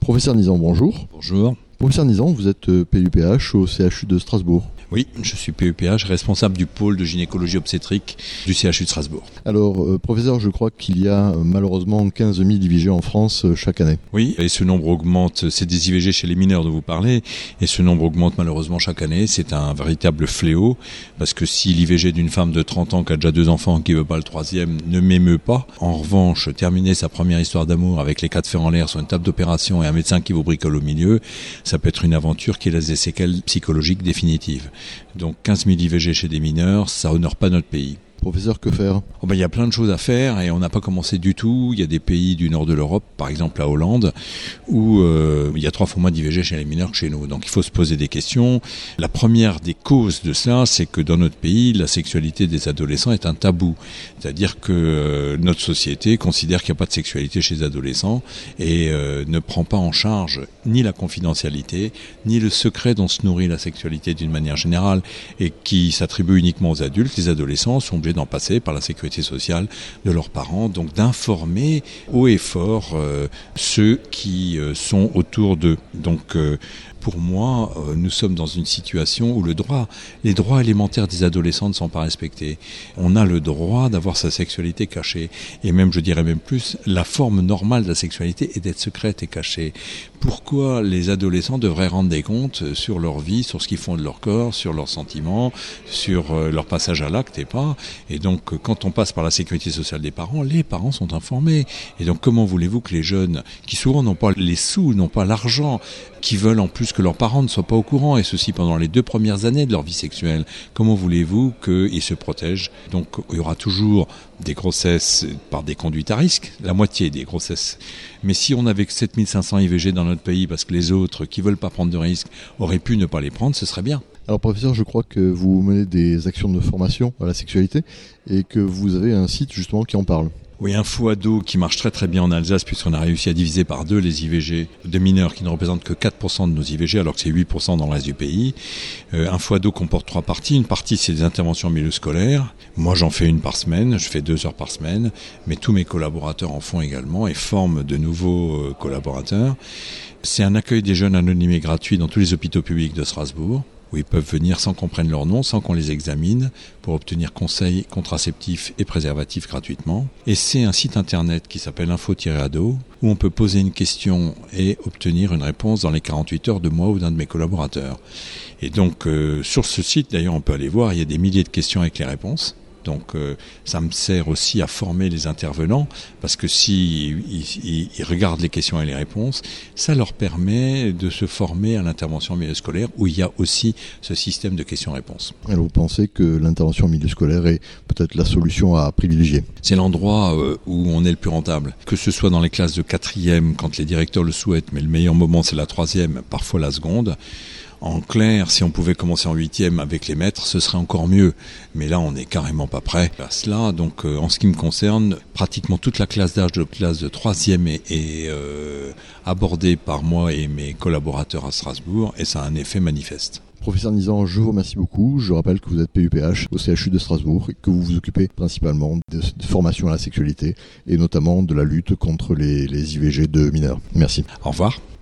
Professeur Nizan, bonjour. Bonjour. Professeur Nizan, vous êtes PUPH au CHU de Strasbourg. Oui, je suis PUPH, responsable du pôle de gynécologie obstétrique du CHU de Strasbourg. Alors, professeur, je crois qu'il y a malheureusement 15 000 IVG en France chaque année. Oui, et ce nombre augmente, c'est des IVG chez les mineurs dont vous parlez, et ce nombre augmente malheureusement chaque année. C'est un véritable fléau, parce que si l'IVG d'une femme de 30 ans qui a déjà 2 enfants et qui veut pas le troisième ne m'émeut pas, en revanche, terminer sa première histoire d'amour avec les 4 fers en l'air sur une table d'opération et un médecin qui vous bricole au milieu, ça peut être une aventure qui laisse des séquelles psychologiques définitives. Donc 15 000 IVG chez des mineurs, ça honore pas notre pays. Professeur, que faire ? Il y a plein de choses à faire et on n'a pas commencé du tout. Il y a des pays du nord de l'Europe, par exemple la Hollande, où il y a 3 fois moins d'IVG chez les mineurs que chez nous. Donc il faut se poser des questions. La première des causes de cela, c'est que dans notre pays, la sexualité des adolescents est un tabou. C'est-à-dire que notre société considère qu'il n'y a pas de sexualité chez les adolescents et ne prend pas en charge ni la confidentialité, ni le secret dont se nourrit la sexualité d'une manière générale et qui s'attribue uniquement aux adultes. Les adolescents sont obligés d'en passer par la sécurité sociale de leurs parents, donc d'informer haut et fort ceux qui sont autour d'eux. Donc pour moi, nous sommes dans une situation où les droits élémentaires des adolescents ne sont pas respectés. On a le droit d'avoir sa sexualité cachée. Et même, je dirais même plus, la forme normale de la sexualité est d'être secrète et cachée. Pourquoi les adolescents devraient rendre des comptes sur leur vie, sur ce qu'ils font de leur corps, sur leurs sentiments, sur leur passage à l'acte et pas. Et donc, quand on passe par la sécurité sociale des parents, les parents sont informés. Et donc, comment voulez-vous que les jeunes, qui souvent n'ont pas les sous, n'ont pas l'argent, qui veulent en plus que leurs parents ne soient pas au courant, et ceci pendant les 2 premières années de leur vie sexuelle, comment voulez-vous qu'ils se protègent ? Donc, il y aura toujours des grossesses par des conduites à risque, la moitié des grossesses. Mais si on avait que 7500 IVG dans notre pays, parce que les autres qui veulent pas prendre de risques auraient pu ne pas les prendre, ce serait bien. Alors professeur, je crois que vous menez des actions de formation à la sexualité et que vous avez un site justement qui en parle. Oui, Info Ado qui marche très très bien en Alsace puisqu'on a réussi à diviser par 2 les IVG de mineurs qui ne représentent que 4% de nos IVG alors que c'est 8% dans le reste du pays. Info Ado comporte 3 parties. Une partie c'est des interventions en milieu scolaire. Moi j'en fais une par semaine, je fais 2 heures par semaine, mais tous mes collaborateurs en font également et forment de nouveaux collaborateurs. C'est un accueil des jeunes anonymés gratuit dans tous les hôpitaux publics de Strasbourg, où ils peuvent venir sans qu'on prenne leur nom, sans qu'on les examine, pour obtenir conseils contraceptifs et préservatifs gratuitement. Et c'est un site internet qui s'appelle Info-Ado, où on peut poser une question et obtenir une réponse dans les 48 heures de moi ou d'un de mes collaborateurs. Et donc, sur ce site, d'ailleurs, on peut aller voir, il y a des milliers de questions avec les réponses. Donc ça me sert aussi à former les intervenants parce que si ils regardent les questions et les réponses, ça leur permet de se former à l'intervention en milieu scolaire où il y a aussi ce système de questions-réponses. Alors vous pensez que l'intervention en milieu scolaire est peut-être la solution à privilégier ? C'est l'endroit où on est le plus rentable. Que ce soit dans les classes de 4e quand les directeurs le souhaitent, mais le meilleur moment c'est la 3e, parfois la seconde. En clair, si on pouvait commencer en 8e avec les maîtres, ce serait encore mieux. Mais là, on n'est carrément pas prêt à cela. Donc, en ce qui me concerne, pratiquement toute la classe d'âge de classe de 3e est abordée par moi et mes collaborateurs à Strasbourg, et ça a un effet manifeste. Professeur Nizan, je vous remercie beaucoup. Je rappelle que vous êtes PUPH au CHU de Strasbourg et que vous vous occupez principalement de formation à la sexualité et notamment de la lutte contre les IVG de mineurs. Merci. Au revoir.